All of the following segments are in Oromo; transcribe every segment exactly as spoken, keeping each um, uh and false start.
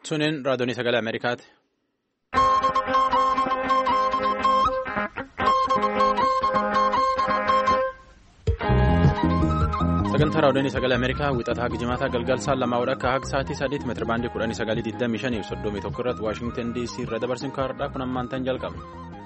Sunin raadiyoonii sagalee Ameerikaati. Sagantaa raadiyoonii sagalee Ameerikaa wixataa gijimaataa galgalsaan lamaa wadha akka haga sa'aatii sadiitti meetira baandii kudhanii sagalii digdamii shanii fi soddomii tokko irratti Waashingtan D C irra dabarsin kaardhaa kun ammaan tan jalqabna.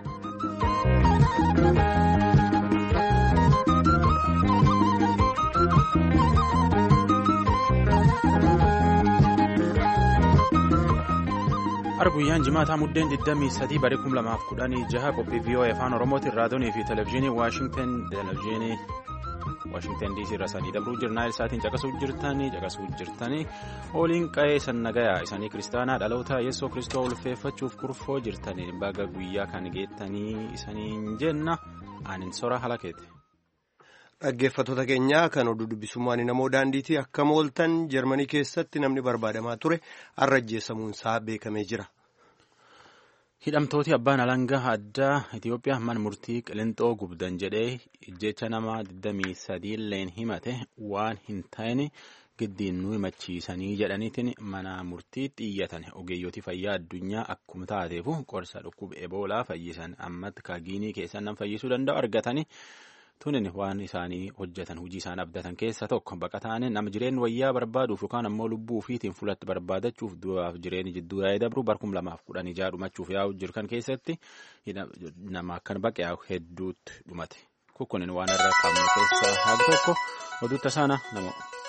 Arguyyaan jimaataa muddeen digdamii sadii bara kuma lamaaf kudhanii jaha qophii V O A afaan Oromootiin raadiyoonii fi televezyiinii Waashingtan televezyiinii Waashingtan D C irra sadii dabruu jirnaa isaatiin caqasuu jirtanii caqasuu jirtanii ooliin qa'ee sannagayaa isaanii kiristaanaa dhaloota Yesuus Kiristoos ulfeeffachuuf kurfoo jirtanii baga guyyaa kan geettanii isaniin jenna anin sora halakeeti. Dhaggeeffattoota keenyaa kan oduu dubbisummaan namoo daandiitii akka mooltan Jarmanii keessatti namni barbaadamaa ture har'a ajjeesamuunsaa beekamee jira. Hidhamtooti abbaan alangaa addaa Itoophiyaa mana murtii Qilixoo gubdan jedhee ijjecha nama digdamii sadii illeen himate waan hin taane giddiin nu himachiisanii jedhaniitiin mana murtiitti iyyatan ogeeyyooti fayyaa addunyaa akkuma taateefu qorsa dhukkuba eboolaa fayyisan ammatti kaagiinii keessan nam fayyisuu danda'u argatanii. Tunin waan isaanii hojjetan hojii isaan abdatan keessa tokko baqataan nama jireenya wayyaa barbaaduuf yookaan ammoo lubbuu ofiitiin fulatti barbaadachuuf du'aaf jireenya jidduu yaa'ee dabru barkum lamaaf kudhan ijaa dhumachuuf yaa'u jirkan keessatti nama akkan baqee hedduutti dhumate. Kukkunin waan irra qabnu keessaa haga tokko oduu tasaana nama.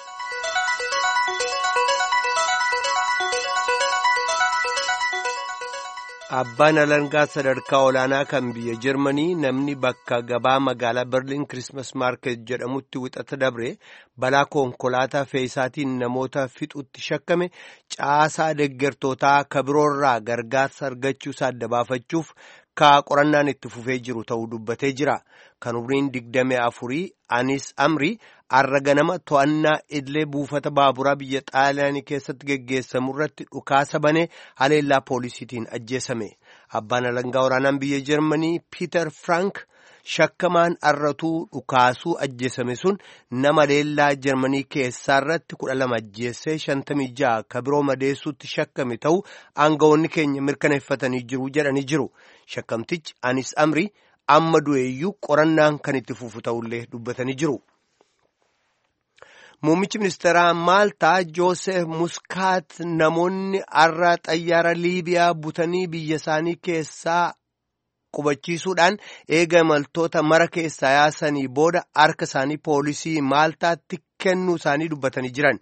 Abbaan alangaa sadarkaa olaanaa kan biyya Jarmanii namni bakka gabaa magaalaa Berliin Kirismas Maarket jedhamutti wixata dabre balaa konkolaataa fe'isaatiin namoota fixutti shakkame caasaa deeggartootaa kabiroorraa gargaarsa argachuusaa adda baafachuuf kaa qorannaan itti fufee jiru ta'uu dubbatee jira. Kan umriin digdamii afurii Anis Amrii har'a ganama to'annaa idilee buufata baaburaa biyya Xaaliyaanii keessatti geggeessamu irratti dhukaasa banee haleellaa poolisiitiin ajjeesame. Abbaan alangaa waraanaan biyya Jarmanii Piiter Frank shakkamaan har'atuu dhukaasuu ajjeesame sun nama haleellaa Jarmanii keessaa irratti kudha lama ajjeessee shantamii ja'a kabiroo madeessuutti shakkame ta'uu aangawoonni keenya mirkaneeffatanii jiru jedhanii jiru. Shakkamtichi Anis Amrii amma du'eeyyuu qorannaan kan itti fufu ta'ullee dubbatanii jiru. Muummichi ministeeraa Maaltaa Joosef Muskaat namoonni har'a xayyaara Liibiyaa butanii biyya isaanii keessaa qubachiisuudhaan eega imaltoota mara keessaa yaasanii booda harka isaanii poolisii Maaltaatti kennuu isaanii dubbatanii jiran.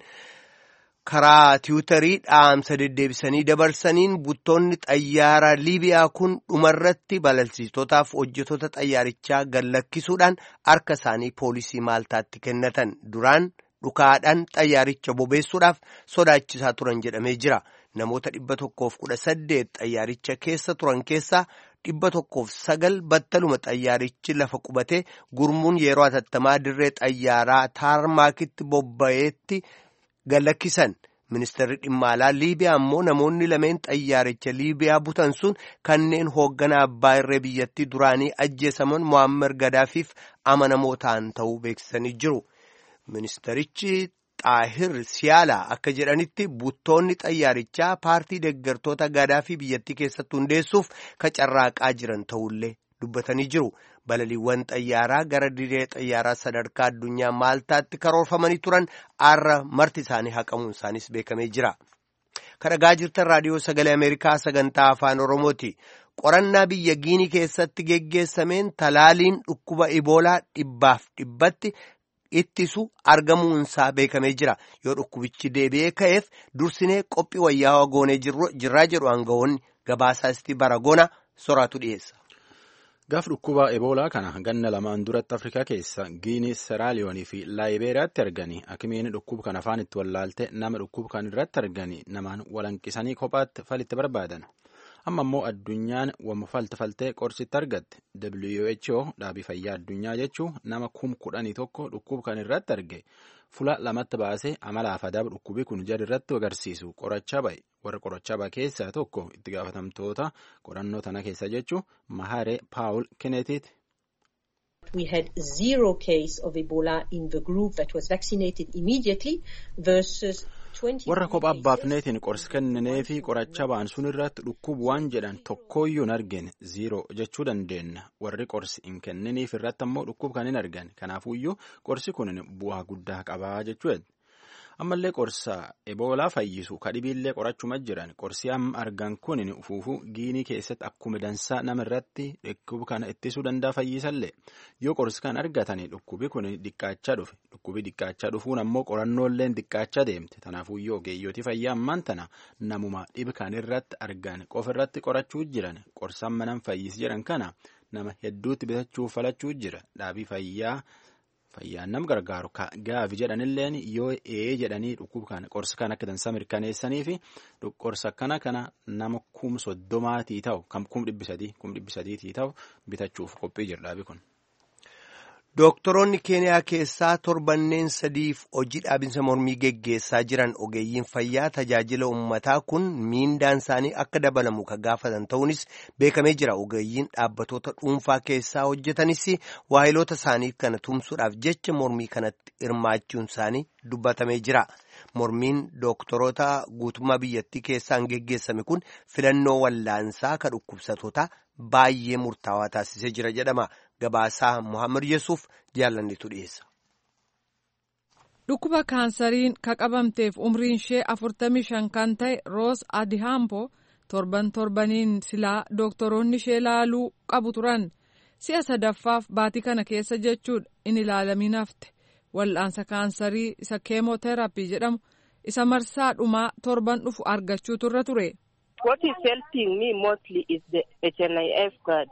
Karaa tiwutarii dhaamsa deddeebisanii dabarsaniin buttoonni xayyaara Liibiyaa kun dhumarratti balalsiistotaaf hojjetoota xayyaarichaa gallakkisuudhaan harka isaanii poolisii Maaltaatti kennatan duraan dhukaadhaan xayyaaricha bobeessuudhaaf sodaachisaa turan jedhamee jira. Namoota dhibba tokkoof kudha saddeet xayyaaricha keessa turan keessaa dhibba tokkoof sagal battaluma xayyaarichi lafa qubatee gurmuun yeroo hatattamaa dirree xayyaaraa taarmaakitti bobba'eetti gallakkisan. Ministeerri dhimma alaa Liibiyaa ammoo namoonni lameen xayyaaricha Liibiyaa butan sun kanneen hoogganaa abbaa irree biyyattii duraanii ajjeesaman Muammar Gadaafiif amanamoo ta'an ta'uu beeksisanii jiru. Ministerichi Xaahir Siyaalaa akka jedhanitti buttoonni xayyaarichaa paartii deeggartoota Gadaafii biyyattii keessatti hundeessuuf kacarraaqaa jiran ta'ullee dubbatanii jiru. Balaliiwwan xayyaaraa gara dirree xayyaaraa sadarkaa addunyaa Maaltaatti karoorfamanii turan har'a marti isaanii haqamuun isaanis beekamee jira. Kadhagaa jirtan raadiyoo sagalee Ameerikaa sagantaa afaan Oromooti. Qorannaa biyya Giinii keessatti geggeessameen talaaliin dhukkuba Iboolaa dhibbaaf dhibbatti ittisu argamuunsaa beekamee jira. Yoo dhukkubichi deebi'ee ka'eef dursinee qophii wayyaawaa goonee jirraa jedhu aangawoonni gabaasaasti Baragoona soraatu dhiyeessa. Gaaf dhukkuba eboolaa kana ganna lamaan duratti Afrikaa keessa Giinii, Seraaliyoonii fi Laayibeeriyaatti arganii akimiin dhukkuba kana afaan itti wallaalte nama dhukkuba kan irratti arganii namaan walanqisanii kophaatti falitti barbaadan. Amma immoo addunyaan wamma falte faltee qorsitti argatte. W H O dhaabii fayyaa addunyaa jechuun nama kum kudhanii tokko dhukkuba kan irratti arge. Fula lamatti baasee amalaaf adaaba dhukkubii kun jala irratti agarsiisu qorachaa ba'e. Warra qorachaa ba'e keessaa tokko itti gaafatamtoota qorannoo tana keessa jechuun Mahare Paul Kennetiiti. We had zero case of Ebola in the group that was vaccinated immediately versus warra kophaa baafneetiin qorsi kenninee fi qoracha ba'an sun irratti dhukkubu waan jedhan tokkooyyuu hin argine ziiroo jechuu dandeenya. Warri qorsi hin kenniniif irratti ammoo dhukkubu kan hin argan. Kanaafuyyuu qorsi kun bu'aa guddaa qabaa jechuudha. Ammallee qorsa eboolaa fayyisu kadhibiillee qorachuma jiran qorsi amma argan kun ufuufuu giinii keessatti akkuma dansaa nama irratti dhukkuba kana ittisuu danda'a fayyisallee yoo qorsi kan argatanii dhukkubi kun dhiqqaachaa dhufe dhukkubi dhiqqaachaa dhufuun ammoo qorannoolleen dhiqqaachaa deemte. Kanaafuu yoo ogeeyyooti fayyaa ammaan tana namuma dhibi kan irratti argan qofa irratti qorachuu jiran qorsaan manan fayyis jedhan kana nama hedduutti bitachuuf falachuu jira. Dhaabii fayyaa. Fayyaan nam gargaaru gaafi jedhanilleen yoo ee jedhanii dhukkuba kana qorsa kana akka dansaa mirkaneessanii fi qorsa kana kana nama kum soddomaatii ta'u kam kum dhibbi sadii kum dhibbi sadiitii ta'u bitachuuf qophii jira dhaabi kun. Dooktoroonni Keeniyaa keessaa torbanneen sadiif hojii dhaabinsa mormii geggeessaa jiran ogeeyyiin fayyaa tajaajila uummataa kun miindaan isaanii akka dabalamu kan gaafatan ta'uunis beekamee jira. Ogeeyyiin dhaabbatoota dhuunfaa keessaa hojjetanis waahiloota isaanii kana tumsuudhaaf jecha mormii kanatti hirmaachuun isaanii dubbatamee jira. Mormiin dooktoroota guutummaa biyyattii keessaan geggeessame kun filannoo wallaansaa kan dhukkubsatootaa baay'ee murtaawaa taasisee jira jedhama. Gabaasaa Muhammad Yesuuf jaallannitu dhiyeessa. Dhukkuba kaansariin ka qabamteef umriin ishee afurtamii shan kan ta'e Roos Adihampo torban torbaniin silaa dooktoroonni ishee ilaaluu qabu turan. Si'a sadaffaaf baatii kana keessa jechuudha in ilaalamiin hafte. Wal'aansa kaansarii isa keemooteraappii jedhamu isa marsaa dhumaa torban dhufu argachuu turre ture. What is helping me mostly is the H N I F card.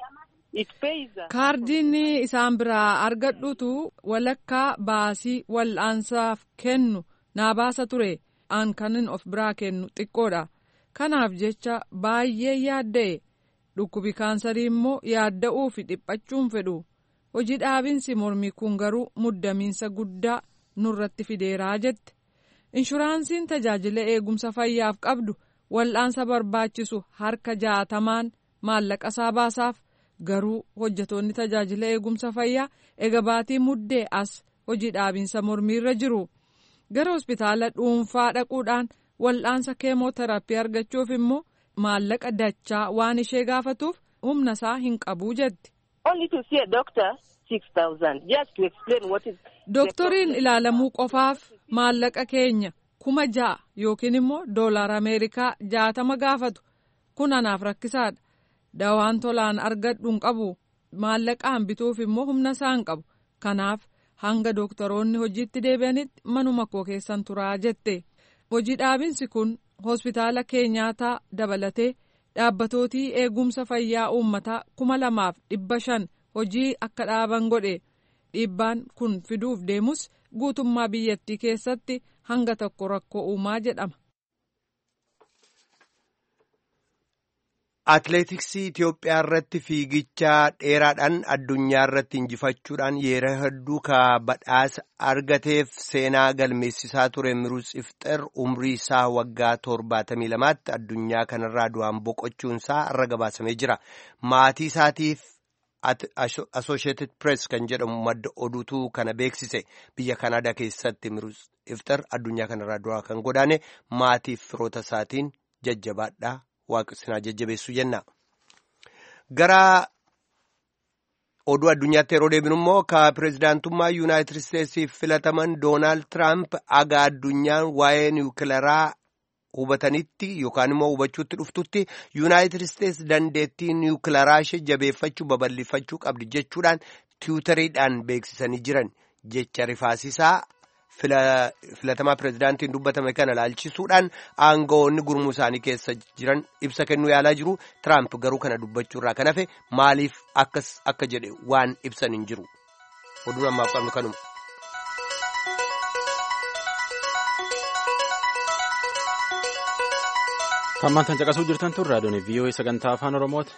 Kaardiin isaan biraa argadhutu walakkaa baasii wal'aansaaf kennu naa baasa ture. Aan kanin of biraa kennu xiqqoodha. Kanaaf jecha baay'ee yaadda'e. Dhukkubi kaansarii immoo yaadda'uu fi dhiphachuun fedhu. Hojii dhaabinsi mormii kun garuu muddamiinsa guddaa nurratti fideeraa jette. Inshuraansiin tajaajila eegumsa fayyaaf qabdu wal'aansa barbaachisu harka jaatamaan maallaqa isaa baasaaf. Garuu hojjetoonni tajaajila eegumsa fayyaa ega baatii muddee as hojii dhaabinsa mormiirra jiru. Gara hospitaala dhuunfaa dhaquudhaan wal'aansa keemooteraappii argachuuf immoo maallaqa dachaa waan ishee gaafatuuf humna isaa hin qabu jetti. Dooktoriin ilaalamuu qofaaf maallaqa keenya kuma ja'a yookiin immoo doolaara Ameerikaa jaatama gaafatu. Kun anaaf rakkisaadha. Dawaan tolaan argadhu hin qabu. Maallaqaan bituuf immoo humna isaa hin qabu. Kanaaf hanga dooktoroonni hojiitti deebi'anitti manuma koo keessan turaa jette. Hojii dhaabinsi kun hospitaala keenyaataa dabalatee dhaabbatootii eegumsa fayyaa uummataa kuma lamaaf dhibba shan hojii akka dhaaban godhe. Dhiibbaan kun fiduuf deemus guutummaa biyyattii keessatti hanga tokko rakkoo uumaa jedhama. Atileetiksii Itoophiyaa irratti fiigicha dheeraadhaan addunyaa irratti injifachuudhaan yeroo hedduu ka badhaasa argateef seenaa galmeessisaa ture Miruus Ifxir umrii isaa waggaa torbaatamii lamaatti addunyaa kanarraa du'aan boqochuun isaa irra gabaasamee jira. Maatii isaatiif Associated Press kan jedhamu madda oduutu kana beeksise. Biyya Kanaadaa keessatti Miruus Ifxir addunyaa kanarraa du'aa kan godaane maatiif firoota isaatiin jajjabaadhaa. Waaqsinaa jajjabeessuu jenna. Gara oduu addunyaatti yeroo deebinu immoo ka pireezidaantummaa Yuunaayitid Isteetsiif filataman Doonaald Tiraamp aga addunyaan waa'ee niwukilaraa hubatanitti yookaan immoo hubachuutti dhuftutti Yuunaayitid Isteets dandeettii niwukilaraa ishee jabeeffachuu babal'ifachuu qabdi jechuudhaan tiwutariidhaan beeksisanii jiran jecha rifaasisaa. Filatamaa pireezidaantiin dubbatame kana ilaalchisuudhaan aangawoonni gurmuu isaanii keessa jiran ibsa kennuu yaalaa jiru. Tiraamp garuu kana dubbachuu irraa kan hafe maaliif akkas akka jedhe waan ibsan hin jiru. Oduu ammaaf qabnu kanuma. Kan maantaan caqasuu jirtan tun raadiyoon V O A sagantaa afaan Oromooti.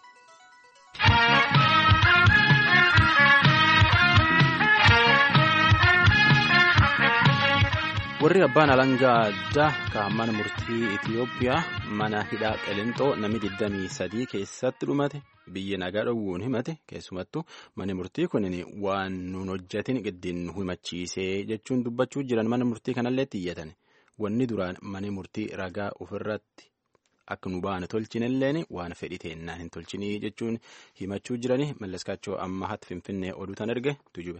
Warri abbaan alangaa addaa kan mana murtii Itiyoophiyaa mana hidhaa Qelintoo namni digdamii sadii keessatti dhumate biyya nagaa dhowwuun himate keessumattuu mana murtii kun waan nuun hojjetin giddiin himachiisee jechuun dubbachuu jiran mana murtii kanallee iyyatan wanni duraan mana murtii ragaa ofirratti akka nu baane tolchinilleen waan fedhii teennaan hin tolchinii jechuun himachuu jiranii mallaskaachoo amma hatti finfinnee oduu tan erge tujube.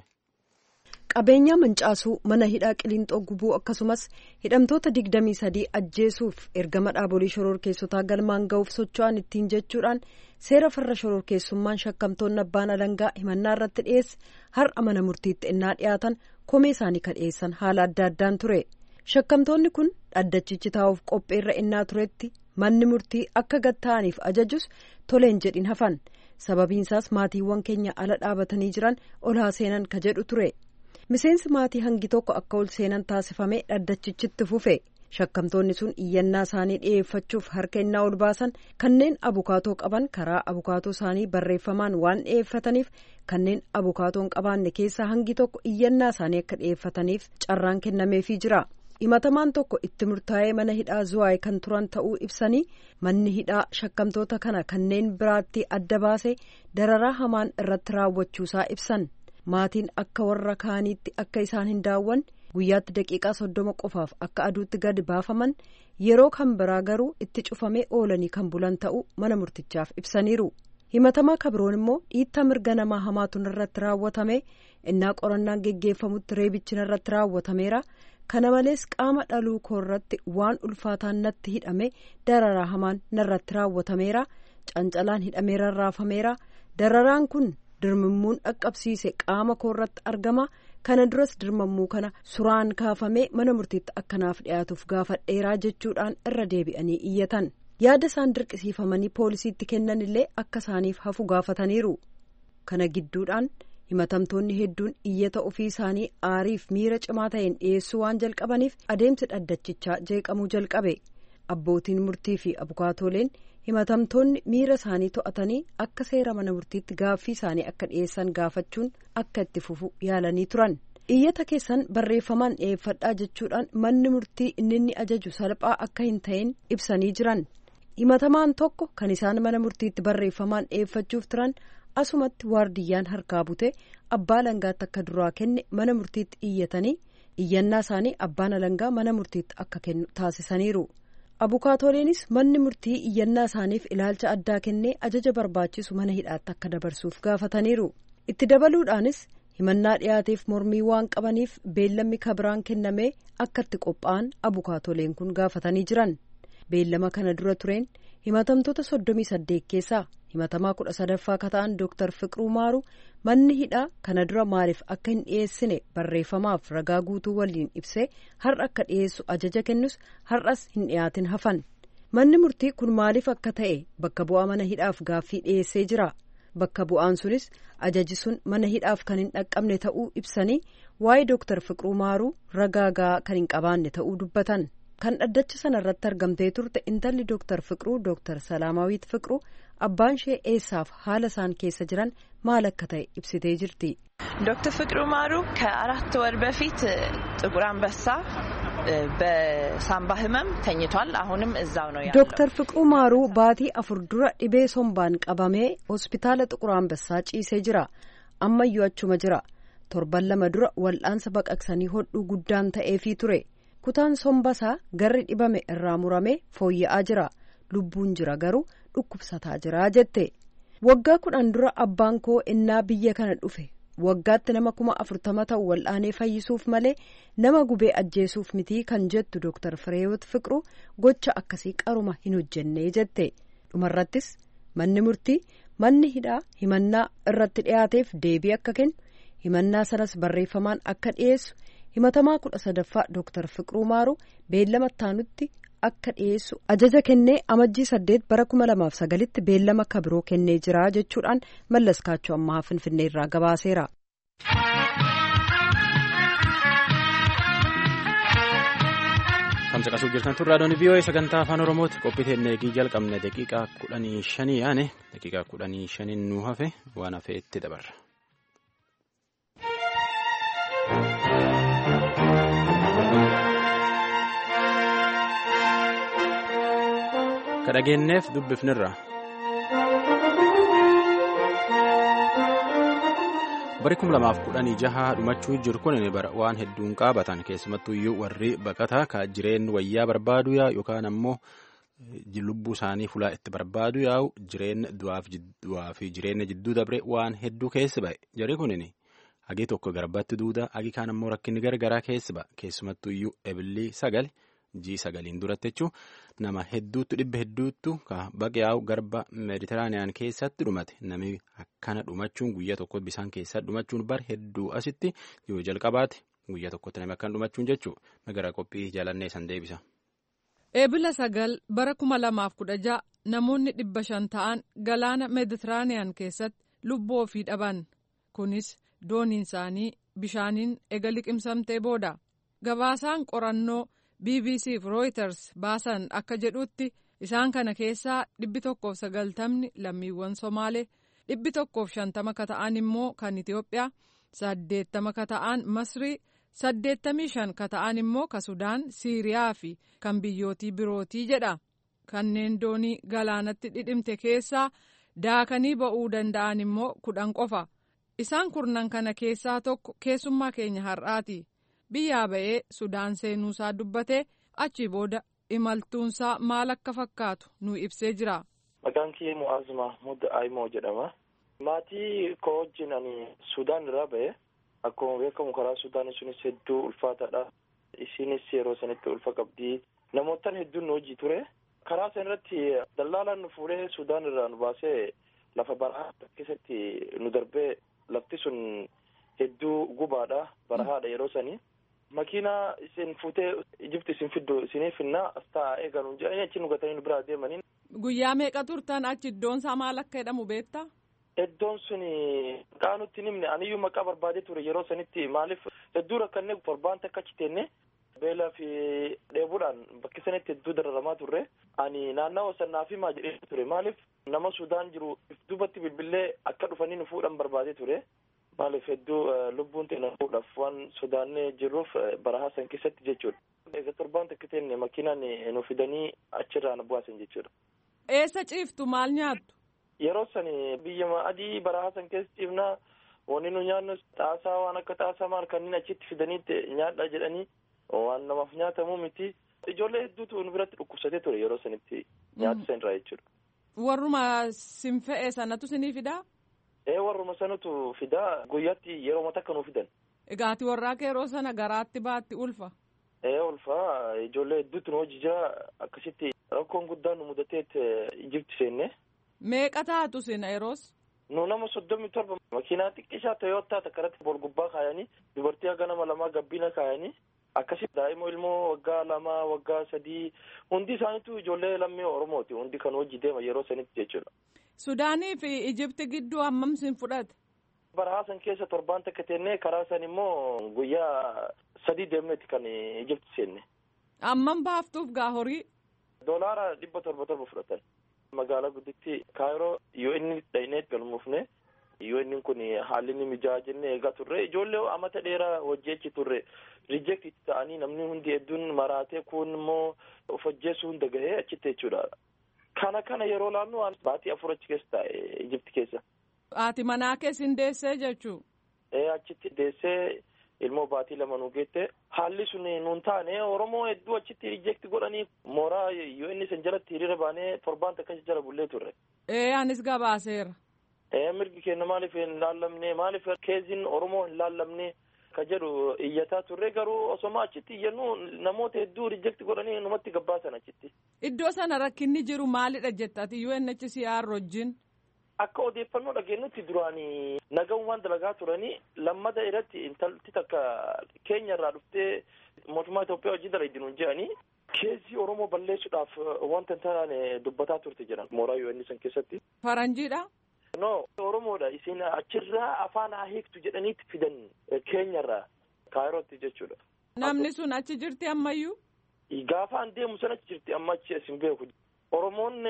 Qabeenya mancaasuu mana hidhaa Qiliinxoo gubuu akkasumas hidhamtoota digdamii sadii ajjeesuuf ergama dhaabolee shororkeessotaa galmaan ga'uuf socho'an ittiin jechuudhaan seera farra shororkeessummaan shakkamtoonni abbaan alangaa himannaa irratti dhiyeesse har'a mana murtiitti innaa dhiyaatan komee isaanii kan dhiyeessan haala adda addaan ture. Shakkamtoonni kun dhaddachichi taa'uuf qopheerra innaa turetti manni murtii akka gad ta'aniif ajajus toleen jedhin hafan. Sababiinsaas maatiiwwan keenya ala dhaabatanii jiran ol haa seenan ka jedhu ture. Miseensi maatii hangi tokko akka ol seenan taasifamee dhaddachichitti fufe. Shakkamtoonni sun iyyannaa isaanii dhiyeeffachuuf harka innaa ol baasan kanneen abukaatoo qaban karaa abukaatoo isaanii barreeffamaan waan dhiyeeffataniif kanneen abukaatoon qabaanne keessaa hangi tokko iyyannaa isaanii akka dhiyeeffataniif carraan kennameefii jira. Himatamaan tokko itti murtaa'ee mana hidhaa Zuwaay kan turan ta'uu ibsanii manni hidhaa shakkamtoota kana kanneen biraatti adda baasee dararaa hamaan irratti raawwachuusaa ibsan. Maatiin akka warra kaaniitti akka isaan hin daawwanne guyyaatti daqiiqaa soddoma qofaaf akka aduutti gadi baafaman yeroo kan biraa garuu itti cufamee oolanii kan bulan ta'uu mana murtichaaf ibsaniiru. Himatamaa kabiroon immoo dhiittaa mirga namaa hamaatu irratti raawwatame innaa qorannaan geggeeffamutti reebichi irratti raawwatameera. Kana malees qaama dhaluu koorratti waan ulfaataan natti hidhame dararaa hamaan narratti raawwatameera. Cancalaan hidhameera raafameera. Dararaan kun dirmammuun dhaqqabsiise qaama koorratti argama. Kana duras dirmammuu kana suraan kaafamee mana murtiitti akkanaaf dhiyaatuuf gaafadheeraa jechuudhaan irra deebi'anii iyyatan. Yaada isaan dirqisiifamanii poolisiitti kennan illee akka isaaniif hafu gaafataniiru. Kana gidduudhaan himatamtoonni hedduun iyyata ofii isaanii aariif miira cimaa ta'een dhiyeessuu waan jalqabaniif adeemsi dhaddachichaa jeeqamuu jalqabe. Abbootiin murtii fi abukaatooleen himatamtoonni miira isaanii to'atanii akka seera mana murtiitti gaaffii isaanii akka dhiyeessan gaafachuun akka itti fufu yaalanii turan. Iyyata keessan barreeffamaan dhiyeeffadhaa jechuudhaan manni murtii inni inni ajaju salphaa akka hin ta'in ibsanii jiran. Himatamaan tokko kan isaan mana murtiitti barreeffamaan dhiyeeffachuuf turan asumatti waardiyyaan harkaa bute abbaa alangaatti akka duraa kenne mana murtiitti iyyatanii iyyannaa isaanii abbaan alangaa mana murtiitti akka kennu taasisaniiru. Abukaatooleenis manni murtii iyyannaa isaaniif ilaalcha addaa kennee ajaja barbaachisu mana hidhaatti akka dabarsuuf gaafataniiru. Itti dabaluudhaanis himannaa dhiyaateef mormii waan qabaniif beellamni kabiraan kennamee akka itti qophaa'an abukaatoleen kun gaafatanii jiran. Beellama kana dura tureen himatamtoota soddomii saddeet keessaa himatamaa kudha sadaffaa ka ta'an Dooktar Fiqiruu Maaruu manni hidhaa kana dura maaliif akka hin dhiyeessine barreeffamaaf ragaa guutuu waliin ibsee har'a akka dhiyeessu ajaja kennus har'as hin dhiyaatin hafan. Manni murtii kun maaliif akka ta'e bakka bu'aa mana hidhaaf gaaffii dhiyeessee jira. Bakka bu'aan sunis ajaji sun mana hidhaaf kan hin dhaqqabne ta'uu ibsanii waa'ee Dooktar Fiqiruu Maaruu ragaa gahaa kan hin qabaanne ta'uu dubbatan. Kan dhaddacha sana irratti argamtee turte intalli Dooktar Fiqiruu Dooktar Salaamaawwiit Fiqiruu abbaan ishee eessaaf haala isaan keessa jiran maal akka ta'e ibsitee jirti. ዶክተር ፍቅሩ ማሩ ከአራት ወር በፊት ጥቁር አንበሳ በሳምባ ህመም ተኝቷል። አሁንም እዛው ነው ያለው። ዶክተር ፍቅሩ ማሩ ባቲ አፍር ዱራ ዲቤ ሶምባን ቀባሜ ሆስፒታል ጥቁር አንበሳ ጪሴ ጅራ አማዩ አቹመ ጅራ ቶርባን ለመ ዱራ ወልአንሰ በቀቅሰኒ ሆዱ ጉዳን ተኤፊ ቱሬ ኩታን ሶምባሳ ገሪ ዲበሜ እራ ሙራሜ ፎየአ ጅራ ሉቡን ጅራ ገሩ ዱኩብሰታ ጅራ ጀቴ ወጋ ኩዳን ዱራ አባን ኮ እና ብየ ከነ ዱፌ waggaatti nama kuma afurtama ta'u wal'aanee fayyisuuf malee nama gubee ajjeesuuf miti kan jettu Dooktar Fireewoot Fiqiruu gocha akkasii qaruma hin hojjenne jette. Dhumarrattis manni murtii manni hidhaa himannaa irratti dhiyaateef deebii akka kennu himannaa sanas barreeffamaan akka dhiyeessu himatamaa kudha sadaffaa Dooktar Fiqiruu Maaruu beellama taanutti akka dhiyeessu ajaja kennee amajjii saddeet bara kuma lamaaf sagalitti beellama kabiroo kennee jira jechuudhaan mallaskaachuu ammaa finfinnee irraa gabaaseera. Tamsaqasuu jirtan turraa doonii V O A sagantaa afaan Oromooti qophii eegii jalqabne daqiiqaa kudhanii shanii yaane daqiiqaa kudhanii shaniin nu hafe waan hafe itti dabarra. kadhageenneef dubbifnirra Bari kuma lamaaf kudhanii jaha dhumachuu jiru kun waan hedduun qabatan keessumattuyyuu warri baqataa ka jireen wayyaa barbaadu yaa yookaan ammoo lubbuu isaanii fulaa itti barbaadu yaa'u jireenya du'aa fi jireenya jidduu dabre waan hedduu keessa ba'e jarri kunin hagi tokko garbatti duuda hagi kaan ammoo rakkinni garagaraa keessa ba'a keessumattuyyuu ebilii sagal jii sagaliin duratti jechuun nama hedduutu dhibba hedduutu ka baqaa'u garba meeditiraaniyaan keessatti dhumate namni akkana dhumachuun guyyaa tokko bisaan keessatti dhumachuun bar hedduu asitti yoo jalqabaate guyyaa tokkotti namni akkana dhumachuun jechuudha magara qophii jaalannee san deebisa. Eebila sagal bara kuma lamaaf kudha ja'a namoonni dhibba shan ta'an galaana meeditiraaniyaan keessatti lubbuu ofii dhaban kunis dooniin isaanii bishaaniin ega liqimsamtee booda gabaasaan qorannoo. B B C fi Reuters baasan akka jedhutti isaan kana keessaa dhibbi tokkoof sagaltamni lammiiwwan Somaalee dhibbi tokkoof shantama ka ta'an immoo kan Itiyoophiyaa saddeettama ka ta'an Masrii saddeettamii shan ka ta'an immoo ka Sudaan Siiriyaa fi kan biyyootii birootii jedha. Kanneen doonii galaanatti dhidhimte keessaa daakanii ba'uu danda'an immoo kudhan qofa. Isaan kurnan kana keessaa tokko keessummaa keenya har'aati. Biyyaa ba'ee Sudaan seenuusaa dubbatee achi booda imaltuunsaa maal akka fakkaatu nu ibsee jira. Maqaan kee Mu'aaz Mahmud Ayimoo jedhama. Maatii koo wajjin ani Sudaan irraa ba'e akkuma beekamu karaa Sudaan sunis hedduu ulfaataadha. Isinis yeroo sanitti ulfa qabdi. Namootaan hedduun nu hojii ture. Karaa sana irratti dallaalaan nu fuudhee Sudaan irraa nu baasee lafa barahaa keessatti nu darbee lafti sun hedduu gubaadha. Barahaadha yeroo sanii. Makiinaa isin fuutee Ijipti isin fiddu isiniif finnaa as taa'aa eegan jedhanii achi nu gatanii nu biraa deemanii. Guyyaa meeqa turtan achi iddoon isaa maal akka jedhamu beektaa? Iddoon suni maqaa nutti himne aniyyuu maqaa barbaadee ture yeroo sanitti maaliif hedduu rakkannee torbaan takka achi teenne beelaa fi dheebuudhaan bakki sanitti hedduu dararamaa turre ani naannawa sannaa fi maa jedhee ture maaliif nama Sudaan jiru duubatti bilbilee akka dhufanii nu fuudhan barbaadee ture. Maaliif hedduu lubbuun ta'e fuudhaaf waan sodaannee jirruuf barahaa san keessatti jechuudha. Egaa torbaan takka ta'e makiinaan nu fidanii achirraa nu baasan jechuudha. Eessa ciiftu maal nyaattu? Yeroo san biyya adii barahaa san keessa ciifnaa wanni nu nyaannu xaasaa waan akka xaasaa maal kanneen achitti fidaniitti nyaadhaa jedhanii waan namaaf nyaatamuu miti. Ijoollee hedduutu nu biratti dhukkubsatee ture yeroo sanitti nyaata san irraa jechuudha. Warruma sin fe'e sanatu sinii fidaa? Ee warruma sanatu fidaa guyyaatti yeroo mata akka nuu fidan. Egaa ati warraa kee yeroo sana garaatti baatti ulfa? Ee ulfa ijoollee hedduutu nu hojii jira akkasitti rakkoon guddaan nu mudateet Ijipti seenne. Meeqa taatu sina yeroos? Nu nama soddomii torba makiinaa xiqqishaa Toyootaa takka irratti bol gubbaa kaayanii dubartii haga nama lamaa gabbina kaayanii akkasitti daa'ima ilmoo waggaa lamaa waggaa sadii hundi isaaniitu ijoollee lammii Oromooti hundi kan hojii deema yeroo sanitti jechuudha. Sudaanii fi Ijipti gidduu hammam sin fudhate? Barahaa san keessa torbaan takka teennee karaa san immoo guyyaa sadii deemneeti kan Ijipti seenne. Hammam baaftuuf gaa horii? Doolaara dhibba torba torba fudhatan. Magaalaa gudditti Kaayiroo yoo inni dhaynee galmuufne yoo inni kun haalli inni mijaa'aa jennee eegaa turre ijoollee amata dheeraa hojjechi turre rijeekti ta'anii namni hundi hedduun maraatee kun immoo of hojjeessuu hunda gahee achitti jechuudha. Kana kana yeroo laannu baatii afur achi keessa taa'e Ijipti keessa. Ati manaa keessin deessee jechuu? Ee achitti deessee ilmoo baatii lama nu geette haalli sun nuun taane Oromoo hedduu achitti rijeekti godhanii mooraa yoo inni san jalatti hiriira baanee torbaan takka jala bullee turre. Ee anis gabaaseera. Ee mirgi kenna maaliif hin laallamne maaliif keeziin Oromoo hin laallamne ka jedhu iyyataa turre garuu osoma achitti iyyannu namoota hedduu rijeekti godhanii numatti gabbaasan achitti. Iddoo sana rakkinni jiru maalidha jettati U N H C R wajjin? Akka odeeffannoo dhageenyutti duraanii nagahummaan dalagaa turanii lammata irratti intalti takka keenya irraa dhuftee mootummaa Itoophiyaa wajjin dalagdinuun jedhanii keezii Oromoo balleessuudhaaf wanta taane dubbataa turte jedhan mooraa U N san keessatti. Faranjiidha? No Oromoodha isin achirraa afaan haa hiiktu jedhaniitti fidan keenya irraa Kaayirootti jechuudha. Namni sun achi jirti ammayyuu? Gaafa an deemu san achi jirti amma achi isin beeku. Oromoon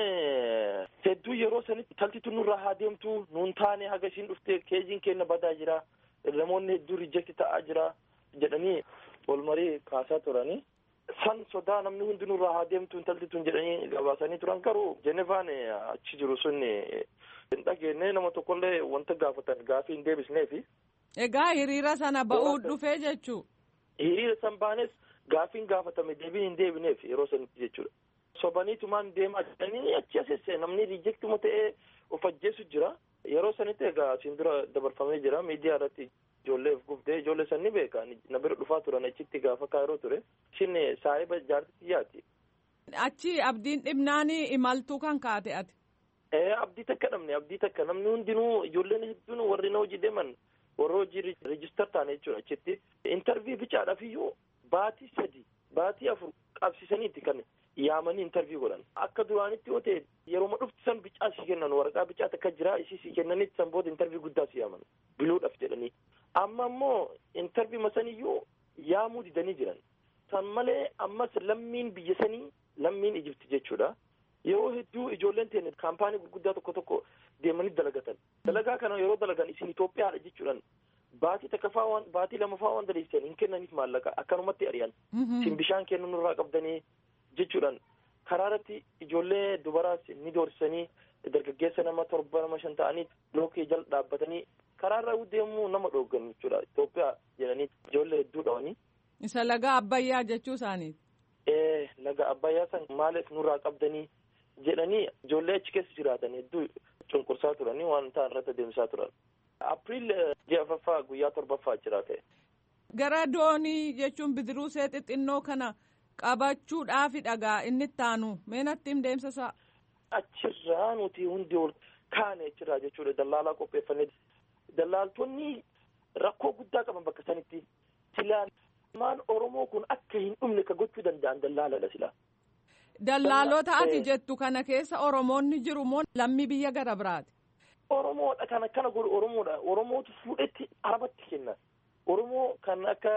hedduu yeroo sanitti intalti nurraa haa deemtu nuun taane haga isiin dhuftee keeziin keenya badaa jira namoonni hedduu rijeekti ta'aa jira jedhanii wal marii kaasaa turanii san sodaa namni hundi nurraa haa deemtu intalti tun jedhanii gabaasanii turan garuu Jenevaan achi jiru sun hin dhageenye nama tokkollee wanta gaafatan gaafii hin deebisneefi. Egaa hiriira sana ba'uu dhufee jechuu. Hiriira san baanes gaafiin gaafatame deebiin hin deebineef yeroo sanitti jechuudha. Sobaniitumaan deemaa jiranii achi asesse namni riijektuma ta'ee of ajjeesu jira. Yeroo sanitti egaa asiin dura dabarfamee jira miidiyaa irratti ijoolleef gubdee ijoollee sanni beekan na bira dhufaa turan achitti gaafa kaayiroo ture. Shin saahiba jaartitti yaati. Achi abdiin dhibnaanii imaltuu kan kaate ati. Ee abdii takka dhabne abdii takka namni hundinuu ijoolleen hedduun warri na hojii deeman warra hojii reejistar taane jechuudha achitti. Intarvii bichaadhaaf iyyuu baatii sadi baatii afur qabsiisaniitti kan yaamanii intarvii godhan. Akka duraanitti yoo ta'e yeroo dhufti san bicaa si kennan waraqaa bicaa takka jira isii si kennanitti san booda intarvii guddaa si yaaman biluudhaaf jedhanii. Amma immoo intarvii masaniyyuu yaamuu didanii jiran. San malee ammas lammiin biyya sanii lammiin Ijipti jechuudha. Yeroo hedduu ijoolleen teenne kaampaanii gurguddaa tokko tokko deemanii dalagatan. Dalagaa kana yeroo dalagan isin Itoophiyaadha jechuudhaan baatii takkafaa waan baatii lamaffaa waan daleessan hin kennaniif maallaqa akkanumatti ari'an. Isin bishaan kennu nurraa qabdanii jechuudhaan karaa irratti ijoollee dubaraas ni doorsisanii dargaggeessa nama torba nama shan ta'anii blookii jala dhaabbatanii karaa irra deemuu nama dhooggan jechuudha Itoophiyaa jedhanii ijoollee hedduu dhawanii. Isa laga Abbayyaa jechuu isaaniiti. Ee laga Abbayyaa san maaliif nurraa qabdanii jedhanii ijoollee achi keessa jiraatan hedduu cunqursaa turanii waan ta'an irratti deemsaa turan. Apriil jahaffaa guyyaa torbaffaa jira ta'e. Gara doonii jechuun bidiruu see xixinnoo kana qabachuudhaafi dhagaa inni taanu meenatti hin deemsisaa. Achirraa nuti hundi ol kaane achirraa jechuudha dallaalaa qopheeffannee. Dallaaltonni rakkoo guddaa qaban bakka sanitti silaa maan Oromoo kun akka hin dhumne ka gochuu danda'an dallaaladha silaa. Dallaalota ati jettu kana keessa Oromoonni jiru moo lammii biyya gara biraati? Oromoodha kan akkana godhu Oromoodha. Oromootu fuudhetti arabatti kenna. Oromoo kan akka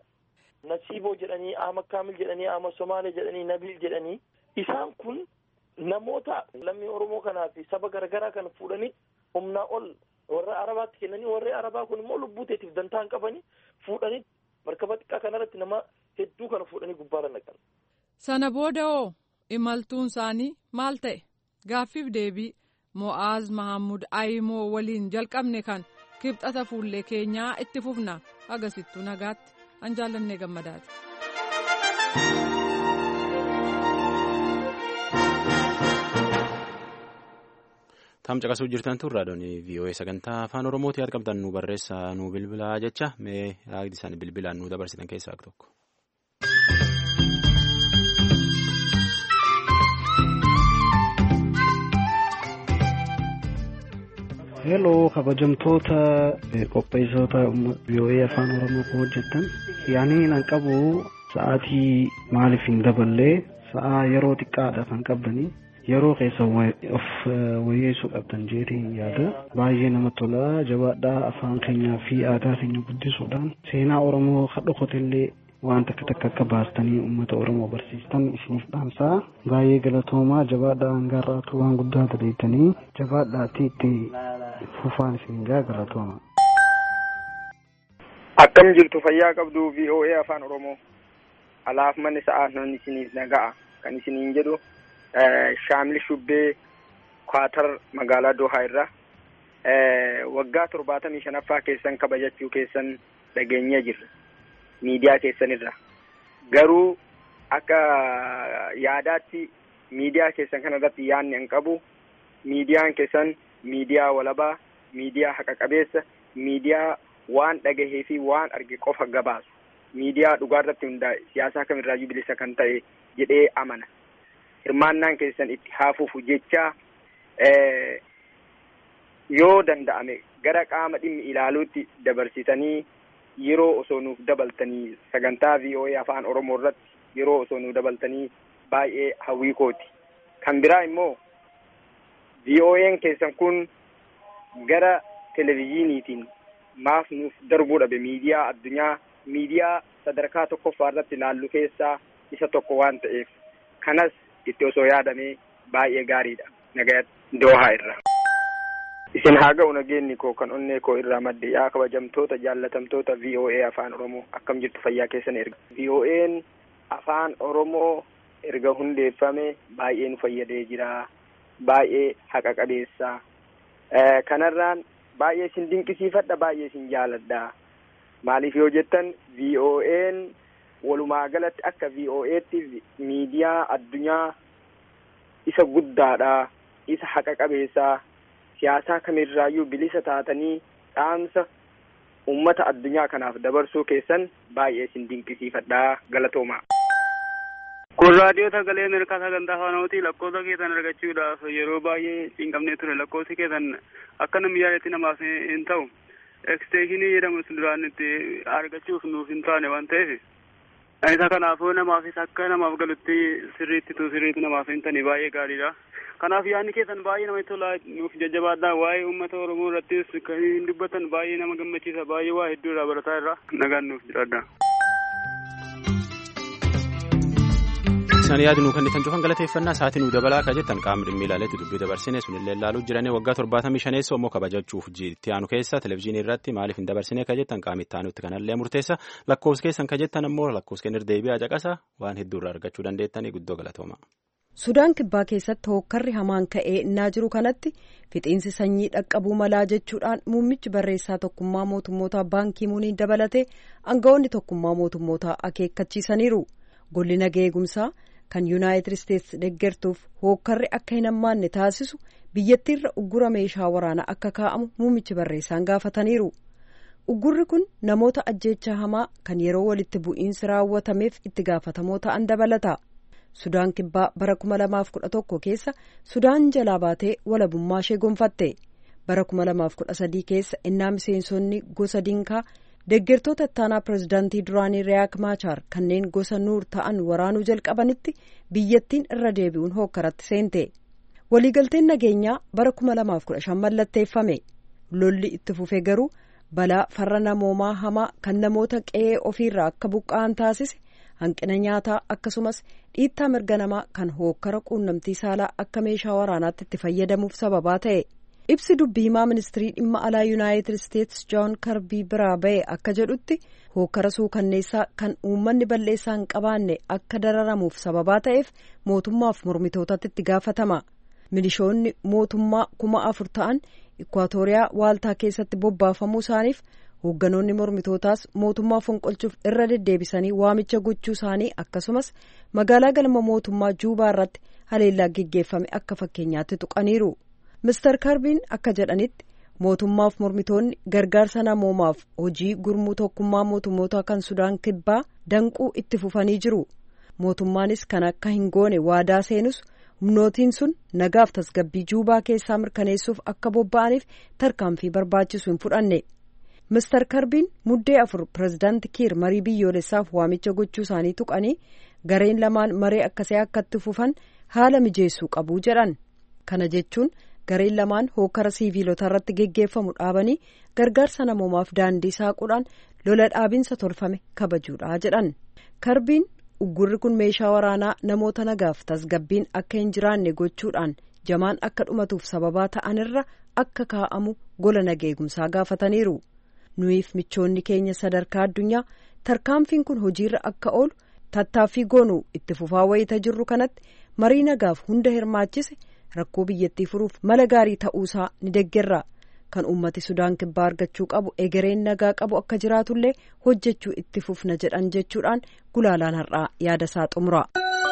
Nasiiboo jedhanii, Ahmad Kaamil jedhanii, Ahmad Somaalee jedhanii, Nabil jedhanii isaan kun namoota lammii Oromoo kanaa fi saba garaagaraa kan fuudhanii humnaa ol warra arabaatti kennanii warri arabaa kun immoo lubbuu teetiif dantaa hin qabanii fuudhanii markaba xiqqaa kanarratti nama hedduu kana fuudhanii gubbaarra naqan. Sana booda hoo imaltuun isaanii maal ta'e? Gaaffiif deebii Mo'aaz Mahammud Ayimoo waliin jalqabne kan kibxata fuullee keenyaa itti fufna agasittuu nagaatti an jaallannee gammadaati. Tam caqasuu jirtan tun raadiyoon V O A sagantaa afaan Oromooti yaad qabdan nu barreessaa nu bilbilaa jecha mee yaadni isaan bilbilaan nu dabarsitan keessaa tokko. Hello kabajamtoota qopheessitoota V O A afaan Oromoo kan hojjettan yaani nan qabu sa'aatii maaliif hin daballee sa'a yeroo xiqqaadha kan qabdanii yeroo keessa of wayyeessuu qabdan jeetiin yaada baay'ee nama tola jabaadhaa afaan keenyaa fi aadaa keenya guddisuudhaan seenaa Oromoo kan dhokotellee waan takka takka akka baastanii uummata Oromoo barsiistan isiniif dhaamsaa baay'ee galatoomaa jabaadhaa hangaarraatu waan guddaa tadeettanii jabaadhaatti itti fufaan isin galatooma. Akkam jirtu fayyaa qabdu V O A afaan Oromoo alaaf manni sa'aat nan isiniif naga'a kan isiniin jedhu Shaamil Shubbee Kwaatar magaalaa Dohaa irraa waggaa torbaatamii shanaffaa keessan kabajachuu keessan dhageenyaa jirra miidiyaa keessanirra garuu akka yaadaatti miidiyaa keessan kanarratti yaadni hin qabu miidiyaan keessan miidiyaa walabaa miidiyaa haqa qabeessa miidiyaa waan dhagahee fi waan arge qofa gabaasu miidiyaa dhugaarratti hundaa'e siyaasaa kamirraayyuu bilisa kan ta'e jedhee amana hirmaannaan keessan itti haafuufu jecha yoo danda'ame gara qaama dhimmi ilaaluutti dabarsitanii yeroo osoo nuuf dabaltanii sagantaa V O A afaan Oromoo irratti yeroo osoo nuuf dabaltanii baay'ee hawwii kooti. Kan biraa immoo V O A'n keessan kun gara televezyiiniitiin maaf nuuf darbuu dhabe miidiyaa addunyaa miidiyaa sadarkaa tokkoffaa irratti ilaallu keessaa isa tokko waan ta'eef kanas itti osoo yaadamee baay'ee gaariidha nagaya Dohaa irra. Isin haa ga'u nageenyi koo kan onnee koo irraa madde yaa kabajamtoota jaallatamtoota V O A afaan Oromoo akkam jirtu fayyaa keessan erga. V O A'n afaan Oromoo erga hundeeffame baay'ee nu fayyadee jira baay'ee haqa qabeessa kanarraan baay'ee isin dinqisiifadha, baay'ee isin jaaladha. Maaliif yoo jettan V O A'n walumaa galatti akka V O A'tti miidiyaa addunyaa isa guddaadha, isa haqa qabeessaa, siyaasaa kamirraayyuu bilisa taatanii dhaamsa ummata addunyaa kanaaf dabarsuu keessan baay'ee isin dinqisiifadhaa. Galatoomaa. Kun raadiyoo sagalee Ameerikaa sagantaa afaan Oromootii lakkoofsa keessan argachuudhaaf yeroo baay'ee cinqabnee ture. Lakkoofsi keessan akka namni yaadetti namaaf hin ta'u. Eksteeshinii jedhamu duraan itti argachuuf nuuf hin taane waan ta'eef isa kanaafuu namaafis akka namaaf galutti sirriitti tu sirriitti namaaf hin taane baay'ee gaariidha. Kanaaf yaadni keessan baay'ee namatti tola, nuuf jajjabaadhaa. Waa'ee uummata Oromoo irrattis kan hin dubbatan baay'ee nama gammachiisa. Baay'ee waa hedduu irraa barataa irraa nagaan nuuf jiraadha. Isaan yaadnu kan ittiin cufan galateeffannaa sa'aatii nu dabalaa akka jettan qaamni dhimmi ilaaleetti dubbii dabarsine sunillee ilaaluu jiranii waggaa torbaatamii shaneessoo immoo kabajachuuf itti aanu keessa televezyiinii irratti maaliif hin dabarsine akka jettan qaamni itti aanutti kanallee murteessa. Lakkoofsi keessan ka jettan ammoo lakkoofsi kennan deebi'aa caqasa waan hedduu irraa argachuu dandeettanii guddoo galatooma. Sudaan kibbaa keessatti hookkarri hamaan ka'ee innaa jiru kanatti fixiinsi sanyii dhaqqabuu malaa jechuudhaan muummichi barreessaa tokkummaa mootummootaa baankii muuniin dabalatee aangawoonni tokkummaa mootummootaa akeekkachiisaniiru. Golli nagaa eegumsaa kan yuunaayitid isteetsi deeggartuuf hookkarri akka hin hammaanne taasisu biyyattiirra uggura meeshaa waraanaa akka kaa'amu muummichi barreessaan gaafataniiru. Uggurri kun namoota ajjeechaa hamaa kan yeroo walitti bu'iinsi raawwatameef itti gaafatamoo ta'an dabalata. Sudaan kibbaa bara kuma lamaaf kudha tokko keessa Sudaan jalaa baatee walabummaa ishee gonfatte. Bara kuma lamaaf kudha sadii keessa innaa miseensonni gosa Dinkaa deeggartoota ittaanaa pirezidaantii duraanii Riyaak Maachaar kanneen gosa Nuur ta'an waraanuu jalqabanitti biyyattiin irra deebi'uun hookkaratti seente. Waliigalteen nageenyaa bara kuma lamaaf kudha shan mallatteeffame. Lolli itti fufe garuu balaa farra namoomaa hamaa kan namoota qe'ee ofiirraa akka buqqa'an taasise, hanqina nyaataa akkasumas dhiittaa mirga namaa kan hookkara quunnamtii saalaa akka meeshaa waraanaatti itti fayyadamuuf sababaa ta'e. Ibsi dubbii himaa ministirii dhimma alaa yuunaayitid isteetsi Joon Karbii biraa ba'e akka jedhutti hookkara suukanneessaa kan uummanni balleessaa hin qabaanne akka dararamuuf sababaa ta'eef mootummaaf mormitootatti itti gaafatama. Milishoonni mootummaa kuma afur ta'an Ikwaatooriyaa waaltaa keessatti bobbaafamuu isaaniif hoogganoonni mormitootaas mootummaa fonqolchuuf irra deddeebisanii waamicha gochuu isaanii akkasumas magaalaa galma mootummaa Juubaa irratti haleellaa geggeeffame akka fakkeenyaatti tuqaniiru. Mister Karbiin akka jedhanitti mootummaaf mormitoonni gargaarsa namoomaaf hojii gurmuu tokkummaa mootummootaa kan Sudaan kibbaa danquu itti fufanii jiru. Mootummaanis kan akka hin goone waadaa seenus humnootiin sun nagaaf tasgabbii Juubaa keessaa mirkaneessuuf akka bobba'aniif tarkaanfii barbaachisu hin fudhanne. Mister Karbiin muddee afur pirezidaanti Kiir marii biyyoolessaaf waamicha gochuu isaanii tuqanii gareen lamaan maree akkasii akka itti fufan haala mijeessuu qabu jedhan. Kana jechuun gareen lamaan hookkara siiviilota irratti geggeeffamu dhaabanii gargaarsa namoomaaf daandii saaquudhaan lola dhaabinsa tolfame kabajuudha jedhan. Karbiin uggurri kun meeshaa waraanaa namoota nagaaf tasgabbiin akka hin jiraanne gochuudhaan jamaan akka dhumatuuf sababaa ta'anirra akka kaa'amu gola nagaa eegumsaa gaafataniiru. Nuyiif michoonni keenya sadarkaa addunyaa tarkaanfiin kun hojiirra akka oolu tattaaffii goonuu itti fufaa wayita jirru kanatti marii nagaaf hunda hirmaachise rakkoo biyyattii furuuf mala gaarii ta'uusaa ni deeggarra. Kan uummati Sudaan kibbaa argachuu qabu egereen nagaa qabu akka jiraatullee hojjechuu itti fufna jedhan jechuudhaan gulaalaan har'aa yaada isaa xumura.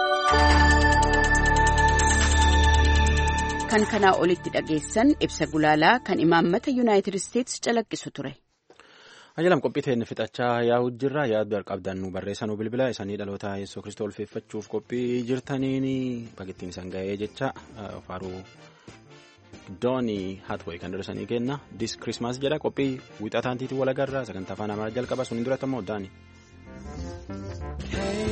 Kan kanaa olitti dhageessan ibsa gulaalaa kan imaammata Yuunaayitid Isteetsi calaqqisu ture. Ajalam qophii teenne fixachaa yaa'u jirra. Yaada qabdan nu barreessanuu bilbila isanii dhaloota Yesuus Kiristoos ulfeeffachuuf qophii jirtaniin bakittiin isaan ga'ee jecha faaruu doonii haatwee kan darsanii kenna dis Christmas jedha qophii wixataantiitiin walagarraa sagantaa afaan Amaaraa jalqaba sun hin duratti ammoo daani.